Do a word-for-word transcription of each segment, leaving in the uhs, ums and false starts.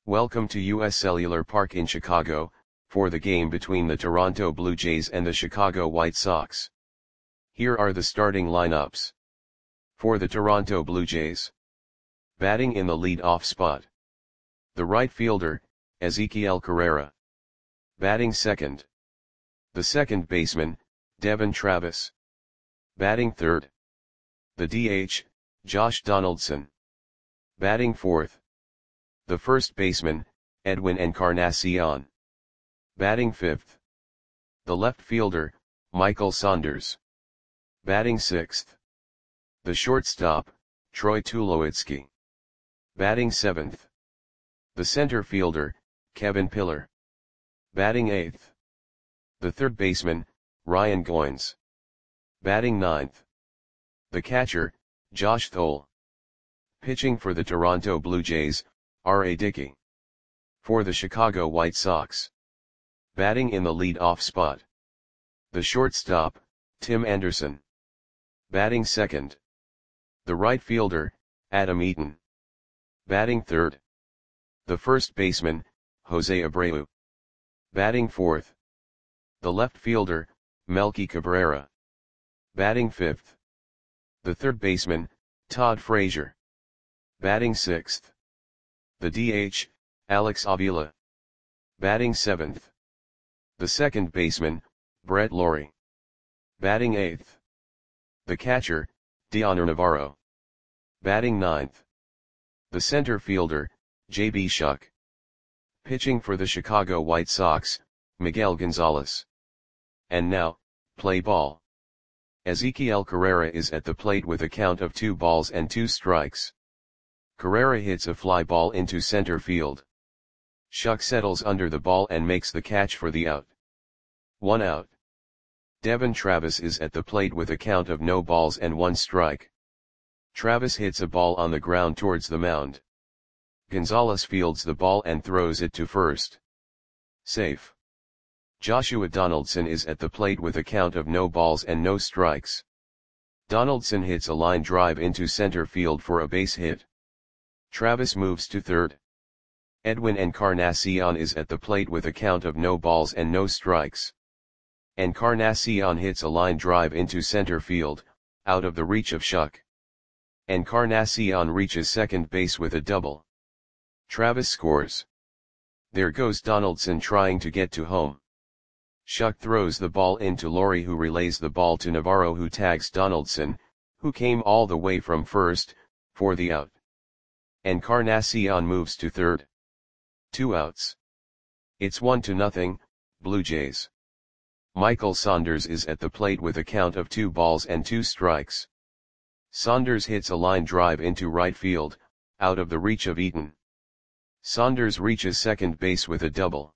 Welcome to U S Cellular Park in Chicago, for the game between the Toronto Blue Jays and the Chicago White Sox. Here are the starting lineups. For the Toronto Blue Jays. Batting in the lead-off spot. The right fielder, Ezequiel Carrera. Batting second. The second baseman, Devon Travis. Batting third. The D H, Josh Donaldson. Batting fourth. The first baseman, Edwin Encarnacion. Batting fifth. The left fielder, Michael Saunders. Batting sixth. The shortstop, Troy Tulowitzki. Batting seventh. The center fielder, Kevin Pillar. Batting eighth. The third baseman, Ryan Goins. Batting ninth. The catcher, Josh Thole. Pitching for the Toronto Blue Jays, R A Dickey. For the Chicago White Sox. Batting in the lead-off spot. The shortstop, Tim Anderson. Batting second. The right fielder, Adam Eaton. Batting third. The first baseman, Jose Abreu. Batting fourth. The left fielder, Melky Cabrera. Batting fifth. The third baseman, Todd Frazier. Batting sixth. The D H, Alex Avila. Batting seventh. The second baseman, Brett Lawrie. Batting eighth. The catcher, Dioner Navarro. Batting ninth. The center fielder, J B Shuck. Pitching for the Chicago White Sox, Miguel Gonzalez. And now, play ball. Ezequiel Carrera is at the plate with a count of two balls and two strikes. Carrera hits a fly ball into center field. Shuck settles under the ball and makes the catch for the out. One out. Devon Travis is at the plate with a count of no balls and one strike. Travis hits a ball on the ground towards the mound. Gonzalez fields the ball and throws it to first. Safe. Joshua Donaldson is at the plate with a count of no balls and no strikes. Donaldson hits a line drive into center field for a base hit. Travis moves to third. Edwin Encarnacion is at the plate with a count of no balls and no strikes. Encarnacion hits a line drive into center field, out of the reach of Shuck. Encarnacion reaches second base with a double. Travis scores. There goes Donaldson trying to get to home. Shuck throws the ball into Lawrie, who relays the ball to Navarro, who tags Donaldson, who came all the way from first, for the out. Encarnacion moves to third. Two outs. It's one to nothing, Blue Jays. Michael Saunders is at the plate with a count of two balls and two strikes. Saunders hits a line drive into right field, out of the reach of Eaton. Saunders reaches second base with a double.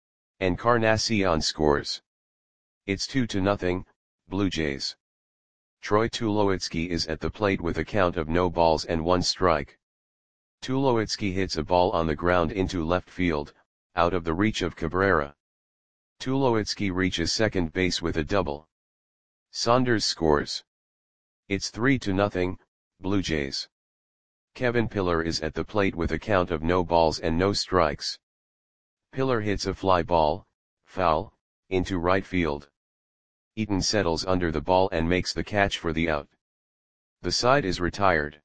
Encarnacion scores. It's two to nothing, Blue Jays. Troy Tulowitzki is at the plate with a count of no balls and one strike. Tulowitzki hits a ball on the ground into left field, out of the reach of Cabrera. Tulowitzki reaches second base with a double. Saunders scores. It's three to nothing, Blue Jays. Kevin Pillar is at the plate with a count of no balls and no strikes. Pillar hits a fly ball, foul, into right field. Eaton settles under the ball and makes the catch for the out. The side is retired.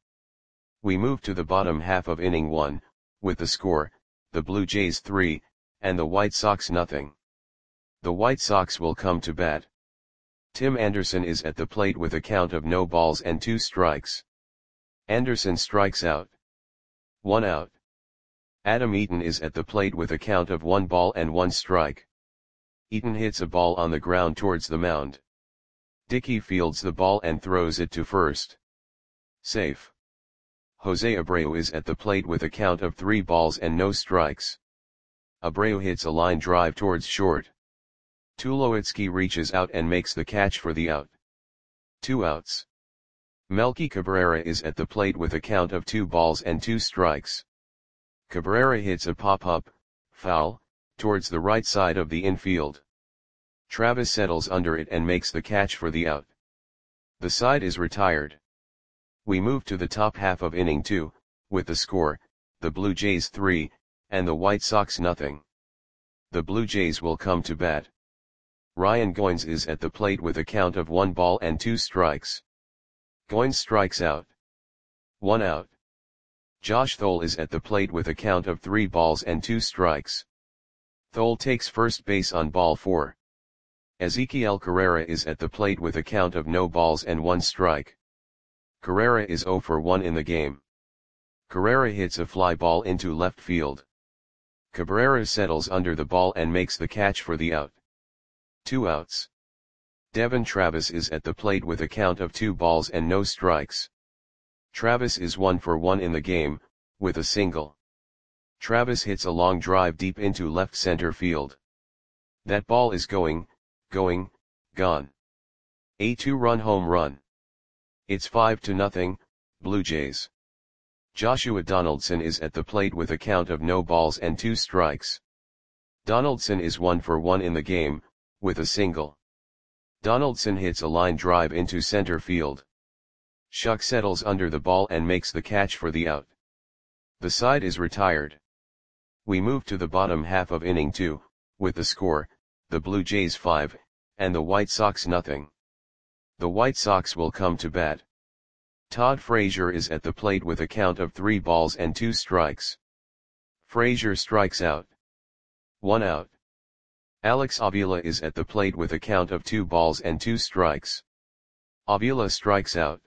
We move to the bottom half of inning one, with the score, the Blue Jays three, and the White Sox nothing. The White Sox will come to bat. Tim Anderson is at the plate with a count of no balls and two strikes. Anderson strikes out. One out. Adam Eaton is at the plate with a count of one ball and one strike. Eaton hits a ball on the ground towards the mound. Dickey fields the ball and throws it to first. Safe. Jose Abreu is at the plate with a count of three balls and no strikes. Abreu hits a line drive towards short. Tulowitzki reaches out and makes the catch for the out. Two outs. Melky Cabrera is at the plate with a count of two balls and two strikes. Cabrera hits a pop-up, foul, towards the right side of the infield. Travis settles under it and makes the catch for the out. The side is retired. We move to the top half of inning two, with the score, the Blue Jays three, and the White Sox nothing. The Blue Jays will come to bat. Ryan Goins is at the plate with a count of one ball and two strikes. Goins strikes out. One out. Josh Thole is at the plate with a count of three balls and two strikes. Thole takes first base on ball four. Ezequiel Carrera is at the plate with a count of no balls and one strike. Carrera is zero for one in the game. Carrera hits a fly ball into left field. Cabrera settles under the ball and makes the catch for the out. Two outs. Devon Travis is at the plate with a count of two balls and no strikes. Travis is one for one in the game, with a single. Travis hits a long drive deep into left center field. That ball is going, going, gone. A two-run home run. It's five to nothing, Blue Jays. Joshua Donaldson is at the plate with a count of no balls and two strikes. Donaldson is one for one in the game, with a single. Donaldson hits a line drive into center field. Shuck settles under the ball and makes the catch for the out. The side is retired. We move to the bottom half of inning two, with the score, the Blue Jays five, and the White Sox nothing. The White Sox will come to bat. Todd Frazier is at the plate with a count of three balls and two strikes. Frazier strikes out. One out. Alex Avila is at the plate with a count of two balls and two strikes. Avila strikes out.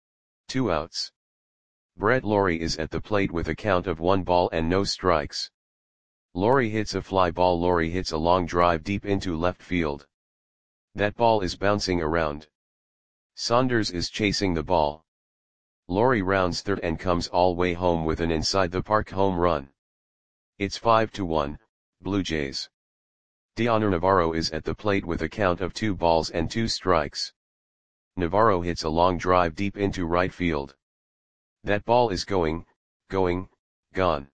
Two outs. Brett Lawrie is at the plate with a count of one ball and no strikes. Lawrie hits a fly ball. Lawrie hits a long drive deep into left field. That ball is bouncing around. Saunders is chasing the ball. Lawrie rounds third and comes all way home with an inside-the-park home run. It's five to one, Blue Jays. Dioner Navarro is at the plate with a count of two balls and two strikes. Navarro hits a long drive deep into right field. That ball is going, going, gone.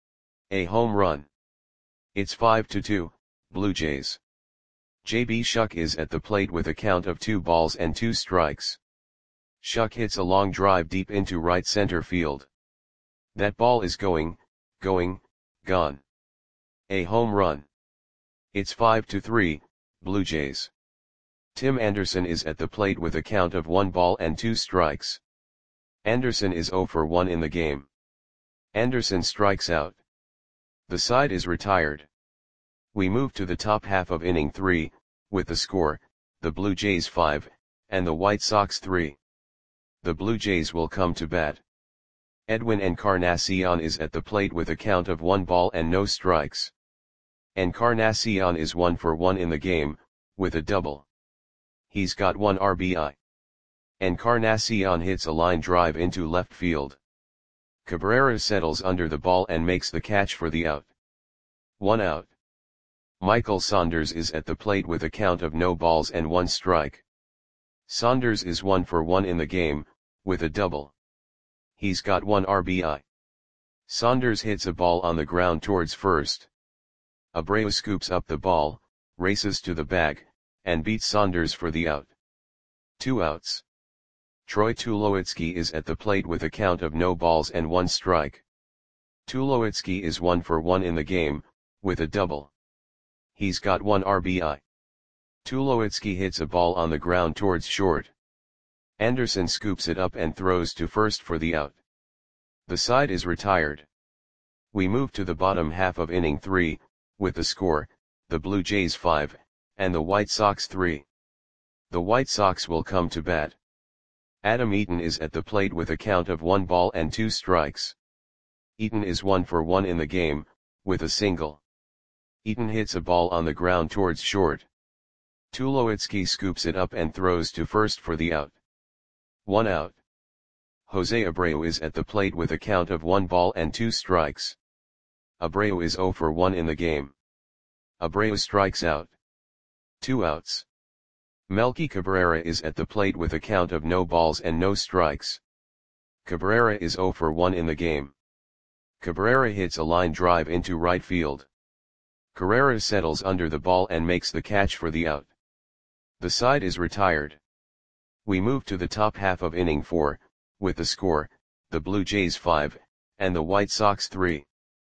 A home run. It's five to two, Blue Jays. J B Shuck is at the plate with a count of two balls and two strikes. Shuck hits a long drive deep into right center field. That ball is going, going, gone. A home run. It's five to three, Blue Jays. Tim Anderson is at the plate with a count of one ball and two strikes. Anderson is zero for one in the game. Anderson strikes out. The side is retired. We move to the top half of inning three, with the score, the Blue Jays five, and the White Sox three. The Blue Jays will come to bat. Edwin Encarnacion is at the plate with a count of one ball and no strikes. Encarnacion is one for one in the game, with a double. He's got one R B I. Encarnacion hits a line drive into left field. Cabrera settles under the ball and makes the catch for the out. One out. Michael Saunders is at the plate with a count of no balls and one strike. Saunders is one for one in the game, with a double. He's got one R B I. Saunders hits a ball on the ground towards first. Abreu scoops up the ball, races to the bag, and beats Saunders for the out. Two outs. Troy Tulowitzki is at the plate with a count of no balls and one strike. Tulowitzki is one for one in the game, with a double. He's got one R B I. Tulowitzki hits a ball on the ground towards short. Anderson scoops it up and throws to first for the out. The side is retired. We move to the bottom half of inning three, with the score, the Blue Jays five, and the White Sox three. The White Sox will come to bat. Adam Eaton is at the plate with a count of one ball and two strikes. Eaton is one for one in the game, with a single. Eaton hits a ball on the ground towards short. Tulowitzki scoops it up and throws to first for the out. One out. Jose Abreu is at the plate with a count of one ball and two strikes. Abreu is zero for one in the game. Abreu strikes out. Two outs. Melky Cabrera is at the plate with a count of no balls and no strikes. Cabrera is zero for one in the game. Cabrera hits a line drive into right field. Carrera settles under the ball and makes the catch for the out. The side is retired. We move to the top half of inning four, with the score, the Blue Jays five, and the White Sox three.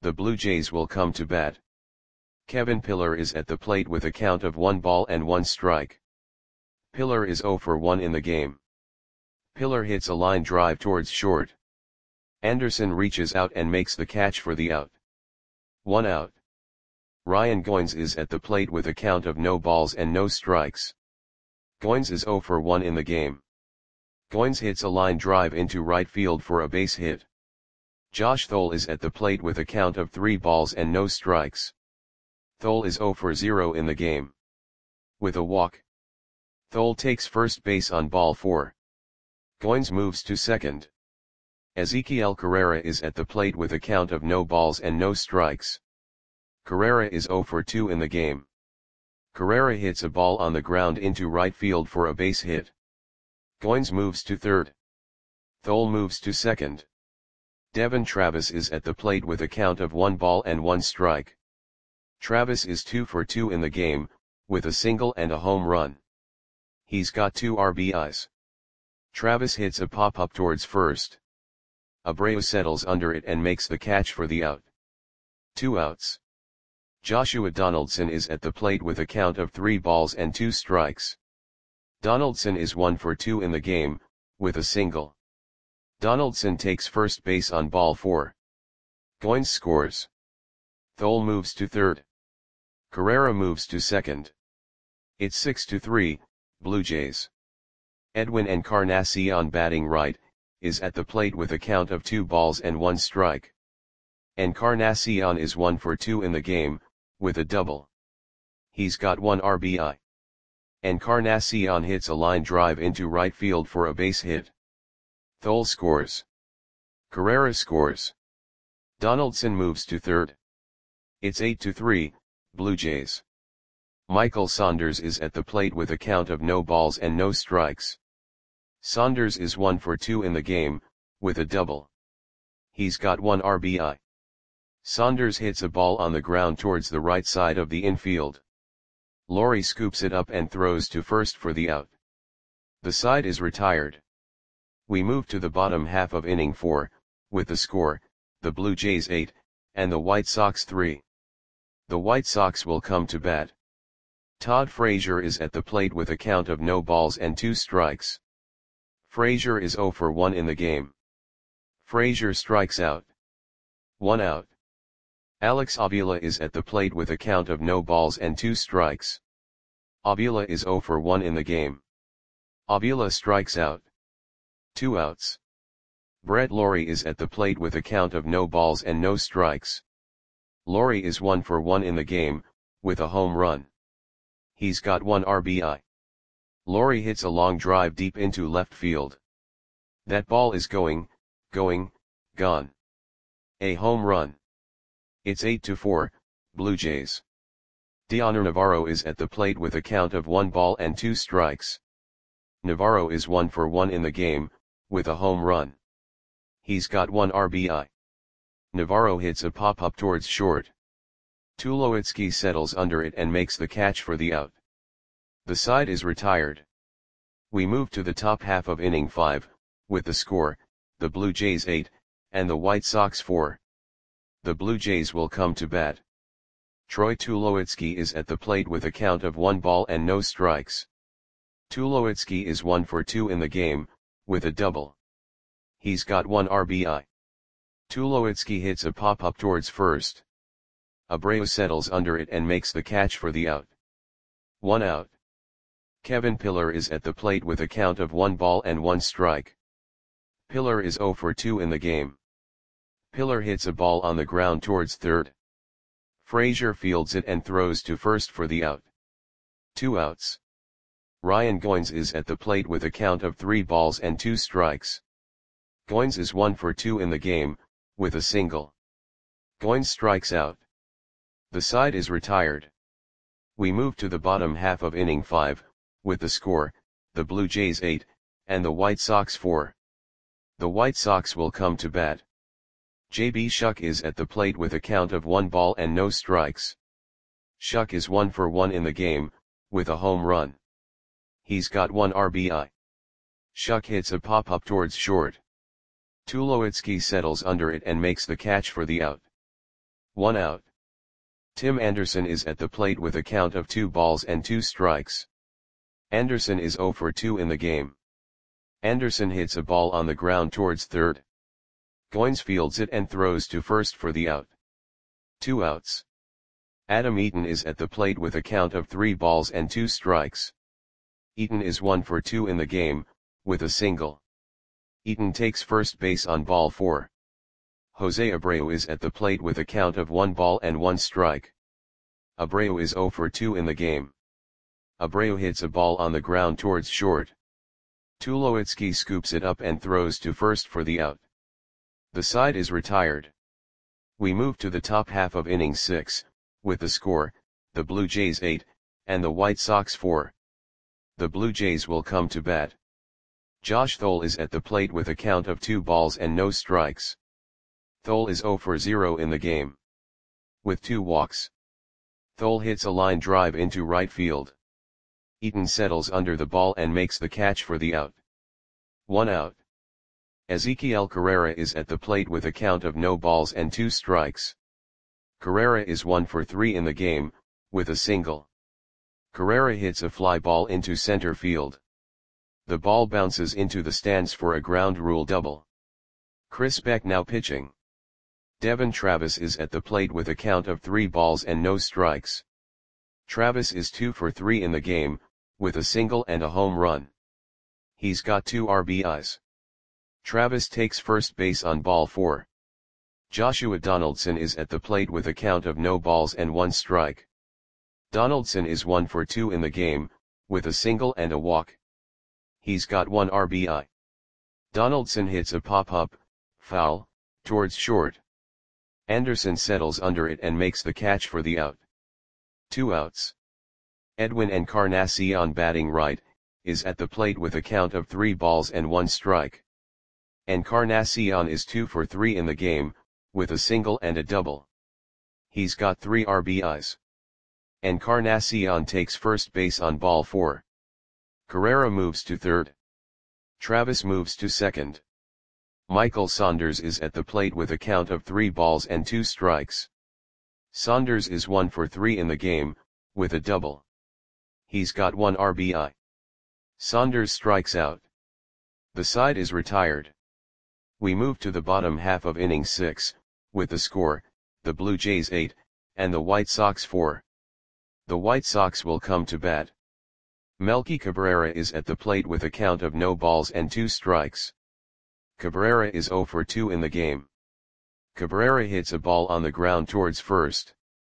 the Blue Jays will come to bat. Kevin Pillar is at the plate with a count of one ball and one strike. Pillar is zero for one in the game. Pillar hits a line drive towards short. Anderson reaches out and makes the catch for the out. One out. Ryan Goins is at the plate with a count of no balls and no strikes. Goins is zero for one in the game. Goins hits a line drive into right field for a base hit. Josh Thole is at the plate with a count of three balls and no strikes. Thole is zero for zero in the game. With a walk, Thole takes first base on ball four. Goins moves to second. Ezequiel Carrera is at the plate with a count of no balls and no strikes. Carrera is zero for two in the game. Carrera hits a ball on the ground into right field for a base hit. Goins moves to third. Thole moves to second. Devon Travis is at the plate with a count of one ball and one strike. Travis is two for two in the game, with a single and a home run. He's got two R B Is. Travis hits a pop-up towards first. Abreu settles under it and makes the catch for the out. Two outs. Joshua Donaldson is at the plate with a count of three balls and two strikes. Donaldson is one for two in the game, with a single. Donaldson takes first base on ball four. Goins scores. Thole moves to third. Carrera moves to second. It's six to three, Blue Jays. Edwin Encarnacion batting right, is at the plate with a count of two balls and one strike. Encarnacion is one for two in the game, with a double. He's got one R B I. Encarnacion hits a line drive into right field for a base hit. Thole scores. Carrera scores. Donaldson moves to third. It's eight to three, Blue Jays. Michael Saunders is at the plate with a count of no balls and no strikes. Saunders is one for two in the game, with a double. He's got one R B I. Saunders hits a ball on the ground towards the right side of the infield. Laurie scoops it up and throws to first for the out. The side is retired. We move to the bottom half of inning four, with the score, the Blue Jays eight, and the White Sox three. The White Sox will come to bat. Todd Frazier is at the plate with a count of no balls and two strikes. Frazier is zero for one in the game. Frazier strikes out. One out. Alex Avila is at the plate with a count of no balls and two strikes. Avila is zero for one in the game. Avila strikes out. Two outs. Brett Lawrie is at the plate with a count of no balls and no strikes. Lawrie is one for one in the game, with a home run. He's got one R B I. Lawrie hits a long drive deep into left field. That ball is going, going, gone. A home run. It's eight to four, Blue Jays. Dioner Navarro is at the plate with a count of one ball and two strikes. Navarro is one for one in the game, with a home run. He's got one R B I. Navarro hits a pop-up towards short. Tulowitzki settles under it and makes the catch for the out. The side is retired. We move to the top half of inning five, with the score, the Blue Jays eight, and the White Sox four. The Blue Jays will come to bat. Troy Tulowitzki is at the plate with a count of one ball and no strikes. Tulowitzki is one for two in the game, with a double. He's got one R B I. Tulowitzki hits a pop-up towards first. Abreu settles under it and makes the catch for the out. One out. Kevin Pillar is at the plate with a count of one ball and one strike. Pillar is zero for two in the game. Pillar hits a ball on the ground towards third. Frazier fields it and throws to first for the out. Two outs. Ryan Goins is at the plate with a count of three balls and two strikes. Goins is one for two in the game, with a single. Goins strikes out. The side is retired. We move to the bottom half of inning five, with the score, the Blue Jays eight, and the White Sox four. The White Sox will come to bat. J B Shuck is at the plate with a count of one ball and no strikes. Shuck is one for one in the game, with a home run. He's got one R B I. Shuck hits a pop-up towards short. Tulowitzki settles under it and makes the catch for the out. One out. Tim Anderson is at the plate with a count of two balls and two strikes. Anderson is zero for two in the game. Anderson hits a ball on the ground towards third. Goins fields it and throws to first for the out. Two outs. Adam Eaton is at the plate with a count of three balls and two strikes. Eaton is one for two in the game, with a single. Eaton takes first base on ball four. Jose Abreu is at the plate with a count of one ball and one strike. Abreu is zero for two in the game. Abreu hits a ball on the ground towards short. Tulowitzki scoops it up and throws to first for the out. The side is retired. We move to the top half of inning six, with the score, the Blue Jays eight, and the White Sox four. The Blue Jays will come to bat. Josh Thole is at the plate with a count of two balls and no strikes. Thole is zero for zero in the game. With two walks. Thole hits a line drive into right field. Eaton settles under the ball and makes the catch for the out. One out. Ezequiel Carrera is at the plate with a count of no balls and two strikes. Carrera is one for three in the game, with a single. Carrera hits a fly ball into center field. The ball bounces into the stands for a ground rule double. Chris Beck now pitching. Devon Travis is at the plate with a count of three balls and no strikes. Travis is two for three in the game, with a single and a home run. He's got two R B Is. Travis takes first base on ball four. Joshua Donaldson is at the plate with a count of no balls and one strike. Donaldson is one for two in the game, with a single and a walk. He's got one R B I. Donaldson hits a pop-up, foul, towards short. Anderson settles under it and makes the catch for the out. Two outs. Edwin Encarnacion batting right, is at the plate with a count of three balls and one strike. Encarnacion is two for three in the game, with a single and a double. He's got three R B Is. Encarnacion takes first base on ball four. Carrera moves to third. Travis moves to second. Michael Saunders is at the plate with a count of three balls and two strikes. Saunders is one for three in the game, with a double. He's got one R B I. Saunders strikes out. The side is retired. We move to the bottom half of inning six, with the score, the Blue Jays eight, and the White Sox four. The White Sox will come to bat. Melky Cabrera is at the plate with a count of no balls and two strikes. Cabrera is zero for two in the game. Cabrera hits a ball on the ground towards first.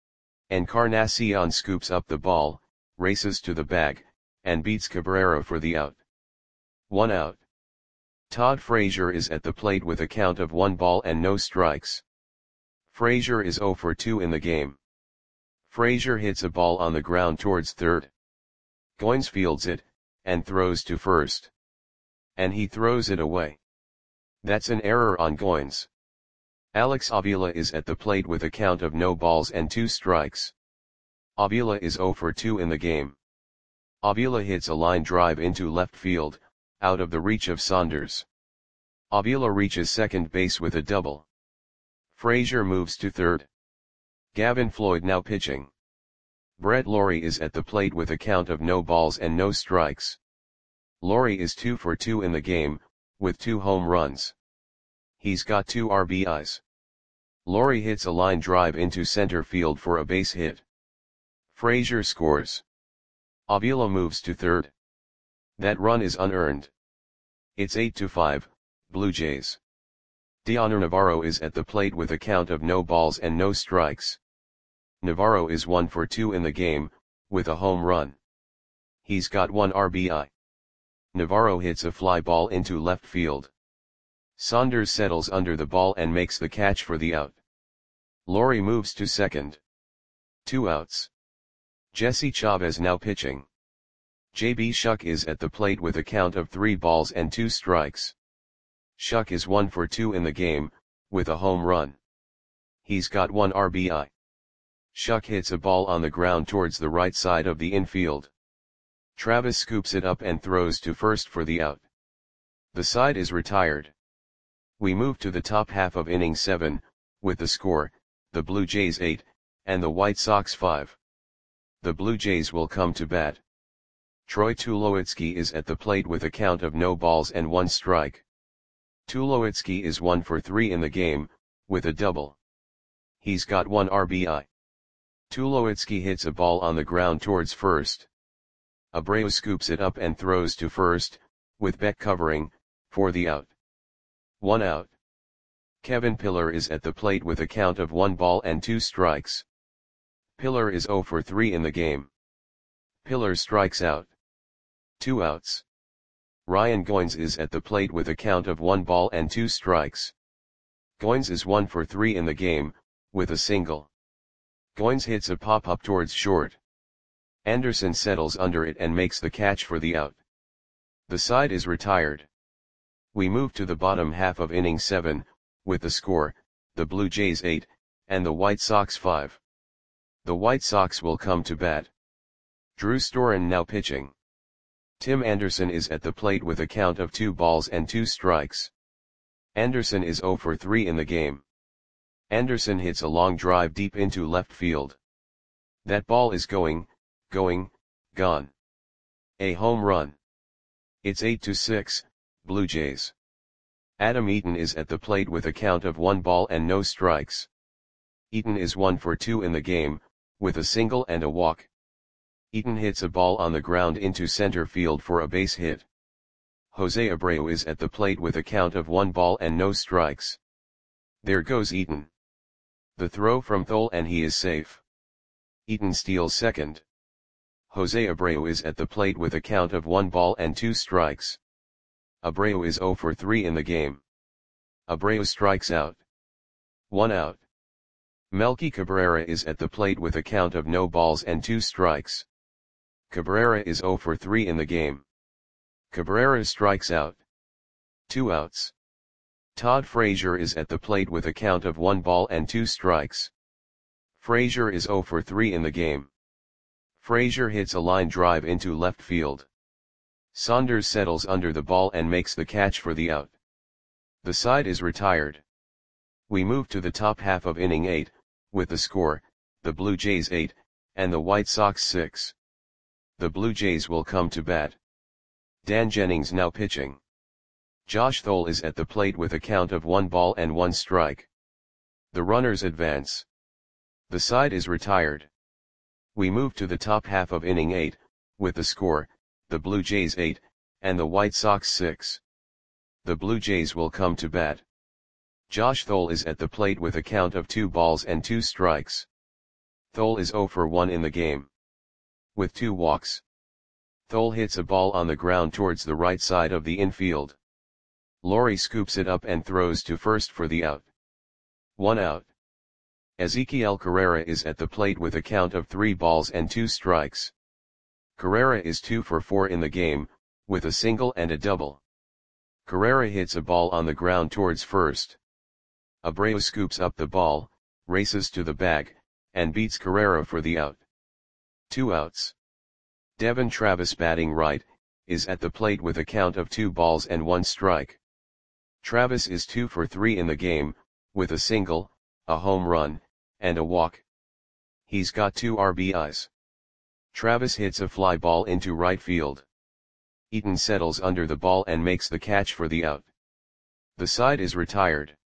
Encarnacion scoops up the ball, races to the bag, and beats Cabrera for the out. One out. Todd Frazier is at the plate with a count of one ball and no strikes. Frazier is zero for two in the game. Frazier hits a ball on the ground towards third. Goins fields it, and throws to first. And he throws it away. That's an error on Goins. Alex Avila is at the plate with a count of no balls and two strikes. Avila is zero for two in the game. Avila hits a line drive into left field, out of the reach of Saunders. Avila reaches second base with a double. Frazier moves to third. Gavin Floyd now pitching. Brett Lawrie is at the plate with a count of no balls and no strikes. Lawrie is two for two in the game, with two home runs. He's got two R B Is. Lawrie hits a line drive into center field for a base hit. Frazier scores. Avila moves to third. That run is unearned. It's eight to five, Blue Jays. Dioner Navarro is at the plate with a count of no balls and no strikes. Navarro is one for two in the game, with a home run. He's got one R B I. Navarro hits a fly ball into left field. Saunders settles under the ball and makes the catch for the out. Lawrie moves to second. Two outs. Jesse Chavez now pitching. J B Shuck is at the plate with a count of three balls and two strikes. Shuck is one for two in the game, with a home run. He's got one R B I. Shuck hits a ball on the ground towards the right side of the infield. Travis scoops it up and throws to first for the out. The side is retired. We move to the top half of inning seven, with the score, the Blue Jays eight, and the White Sox five. The Blue Jays will come to bat. Troy Tulowitzki is at the plate with a count of no balls and one strike. Tulowitzki is one for three in the game, with a double. He's got one R B I. Tulowitzki hits a ball on the ground towards first. Abreu scoops it up and throws to first, with Beck covering, for the out. One out. Kevin Pillar is at the plate with a count of one ball and two strikes. Pillar is zero for three in the game. Pillar strikes out. Two outs. Ryan Goins is at the plate with a count of one ball and two strikes. Goins is one for three in the game, with a single. Goins hits a pop-up towards short. Anderson settles under it and makes the catch for the out. The side is retired. We move to the bottom half of inning seven, with the score, the Blue Jays eight, and the White Sox five. The White Sox will come to bat. Drew Storen now pitching. Tim Anderson is at the plate with a count of two balls and two strikes. Anderson is zero for three in the game. Anderson hits a long drive deep into left field. That ball is going, going, gone. A home run. It's eight to six, Blue Jays. Adam Eaton is at the plate with a count of one ball and no strikes. Eaton is one for two in the game, with a single and a walk. Eaton hits a ball on the ground into center field for a base hit. Jose Abreu is at the plate with a count of one ball and no strikes. There goes Eaton. The throw from Thole and he is safe. Eaton steals second. Jose Abreu is at the plate with a count of one ball and two strikes. Abreu is zero for three in the game. Abreu strikes out. One out. Melky Cabrera is at the plate with a count of no balls and two strikes. Cabrera is zero for three in the game. Cabrera strikes out. Two outs. Todd Frazier is at the plate with a count of one ball and two strikes. Frazier is zero for three in the game. Frazier hits a line drive into left field. Saunders settles under the ball and makes the catch for the out. The side is retired. We move to the top half of inning eight, with the score, the Blue Jays eight, and the White Sox six. The Blue Jays will come to bat. Dan Jennings now pitching. Josh Thole is at the plate with a count of one ball and one strike. The runners advance. The side is retired. We move to the top half of inning eight, with the score, the Blue Jays eight, and the White Sox six. The Blue Jays will come to bat. Josh Thole is at the plate with a count of two balls and two strikes. Thole is zero for one in the game. With two walks. Thole hits a ball on the ground towards the right side of the infield. Laurie scoops it up and throws to first for the out. One out. Ezequiel Carrera is at the plate with a count of three balls and two strikes. Carrera is two for four in the game, with a single and a double. Carrera hits a ball on the ground towards first. Abreu scoops up the ball, races to the bag, and beats Carrera for the out. Two outs. Devon Travis, batting right, is at the plate with a count of two balls and one strike. Travis is two for three in the game, with a single, a home run, and a walk. He's got two R B Is. Travis hits a fly ball into right field. Eaton settles under the ball and makes the catch for the out. The side is retired.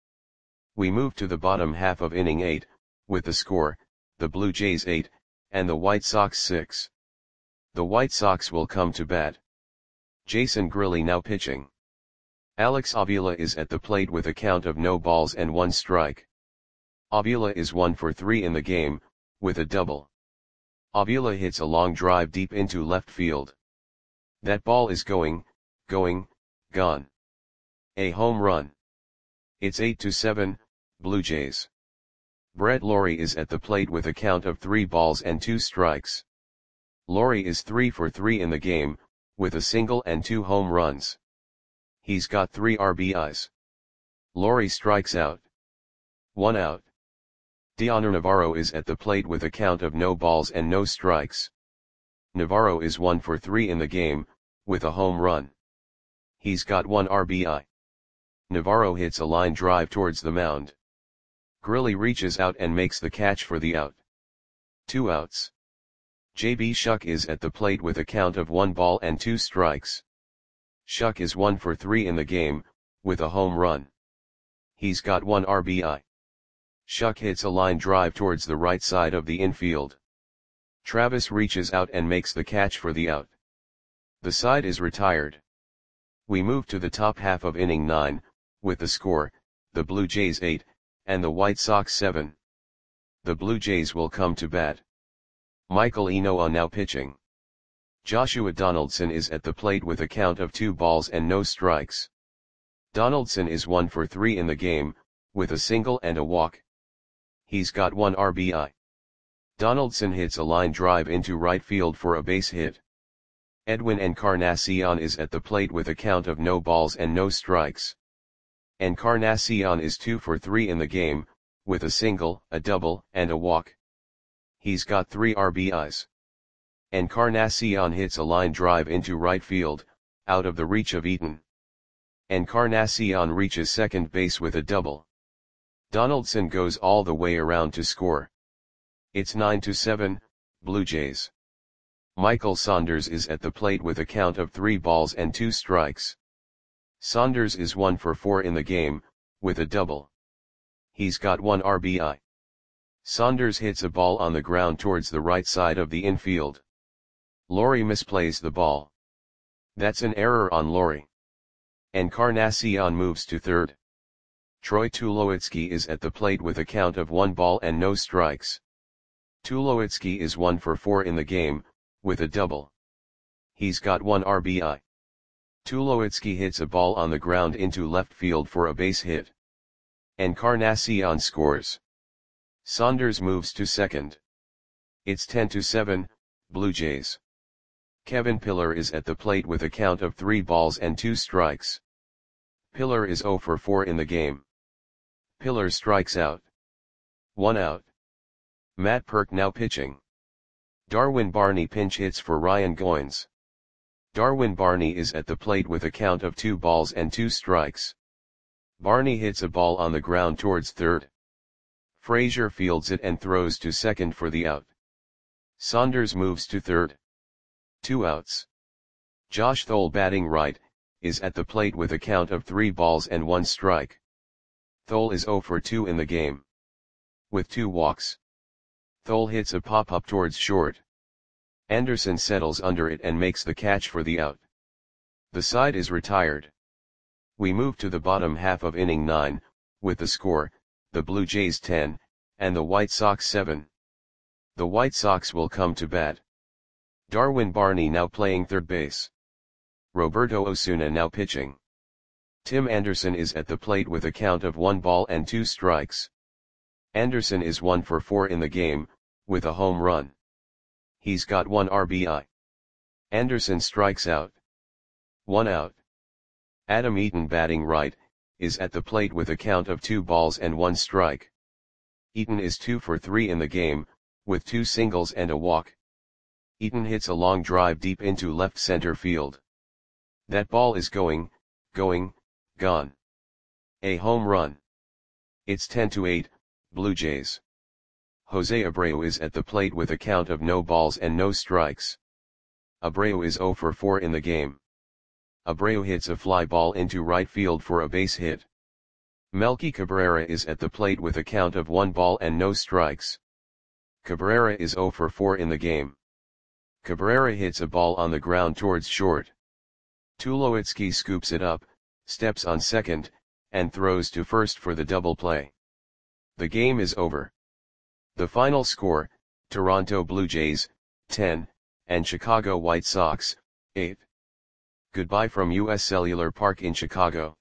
We move to the bottom half of inning eight, with the score, the Blue Jays eight, and the White Sox six. The White Sox will come to bat. Jason Grilli now pitching. Alex Avila is at the plate with a count of no balls and one strike. Avila is one for three in the game, with a double. Avila hits a long drive deep into left field. That ball is going, going, gone. A home run. It's eight to seven, Blue Jays. Brett Lawrie is at the plate with a count of three balls and two strikes. Lawrie is three for three in the game, with a single and two home runs. He's got three R B Is. Lawrie strikes out. One out. Dioner Navarro is at the plate with a count of no balls and no strikes. Navarro is one for three in the game, with a home run. He's got one R B I. Navarro hits a line drive towards the mound. Grilli reaches out and makes the catch for the out. Two outs. J B Shuck is at the plate with a count of one ball and two strikes. Shuck is one for three in the game, with a home run. He's got one R B I. Shuck hits a line drive towards the right side of the infield. Travis reaches out and makes the catch for the out. The side is retired. We move to the top half of inning nine, with the score, the Blue Jays eight, and the White Sox seven. The Blue Jays will come to bat. Michael Enoa now pitching. Joshua Donaldson is at the plate with a count of two balls and no strikes. Donaldson is one for three in the game, with a single and a walk. He's got one R B I. Donaldson hits a line drive into right field for a base hit. Edwin Encarnacion is at the plate with a count of no balls and no strikes. Encarnacion is two for three in the game, with a single, a double, and a walk. He's got three R B Is. Encarnacion hits a line drive into right field, out of the reach of Eaton. Encarnacion reaches second base with a double. Donaldson goes all the way around to score. It's nine to seven, Blue Jays. Michael Saunders is at the plate with a count of three balls and two strikes. Saunders is one for four in the game, with a double. He's got one R B I. Saunders hits a ball on the ground towards the right side of the infield. Laurie misplays the ball. That's an error on Laurie. Encarnacion moves to third. Troy Tulowitzki is at the plate with a count of one ball and no strikes. Tulowitzki is one for four in the game, with a double. He's got one R B I. Tulowitzki hits a ball on the ground into left field for a base hit. Encarnacion scores. Saunders moves to second. It's ten to seven, Blue Jays. Kevin Pillar is at the plate with a count of three balls and two strikes. Pillar is zero for four in the game. Pillar strikes out. One out. Matt Perk now pitching. Darwin Barney pinch hits for Ryan Goins. Darwin Barney is at the plate with a count of two balls and two strikes. Barney hits a ball on the ground towards third. Frazier fields it and throws to second for the out. Saunders moves to third. Two outs. Josh Thole batting right, is at the plate with a count of three balls and one strike. Thole is zero for two in the game. With two walks. Thole hits a pop-up towards short. Anderson settles under it and makes the catch for the out. The side is retired. We move to the bottom half of inning nine, with the score, the Blue Jays ten, and the White Sox seven. The White Sox will come to bat. Darwin Barney now playing third base. Roberto Osuna now pitching. Tim Anderson is at the plate with a count of one ball and two strikes. Anderson is one for four in the game, with a home run. He's got one R B I. Anderson strikes out. One out. Adam Eaton batting right, is at the plate with a count of two balls and one strike. Eaton is two for three in the game, with two singles and a walk. Eaton hits a long drive deep into left center field. That ball is going, going, gone. A home run. It's ten to eight, Blue Jays. Jose Abreu is at the plate with a count of no balls and no strikes. Abreu is zero for four in the game. Abreu hits a fly ball into right field for a base hit. Melky Cabrera is at the plate with a count of one ball and no strikes. Cabrera is zero for four in the game. Cabrera hits a ball on the ground towards short. Tulowitzki scoops it up, steps on second, and throws to first for the double play. The game is over. The final score, Toronto Blue Jays, ten, and Chicago White Sox, eight. Goodbye from U S Cellular Park in Chicago.